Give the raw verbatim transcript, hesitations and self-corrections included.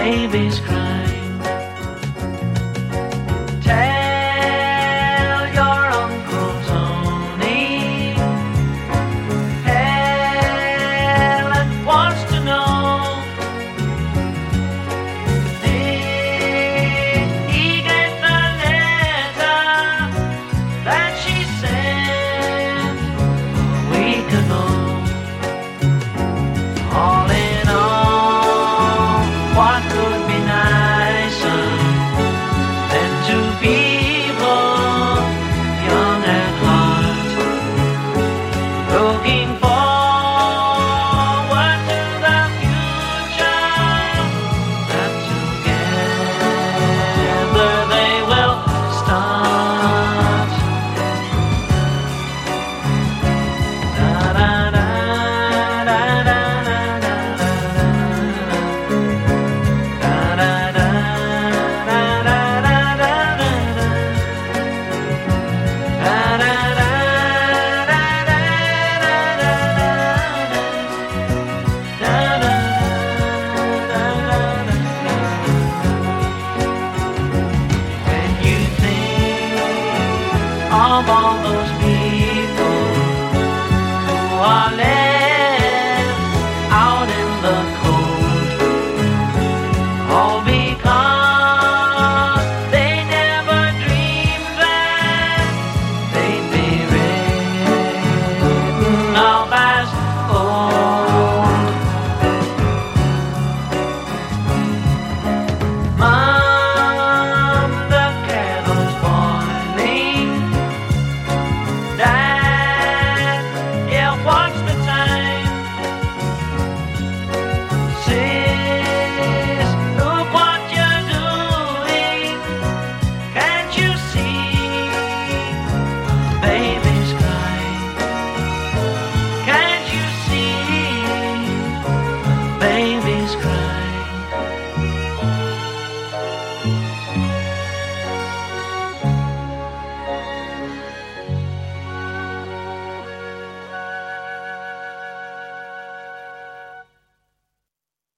baby's crying. Tell your Uncle Tony Helen wants to know, did he get the letter that she sent a week ago? All in all, what could be nicer than two people young at heart, looking forward to the future, that together they will start. Da da da da da da da da da da da da da. When you think of all those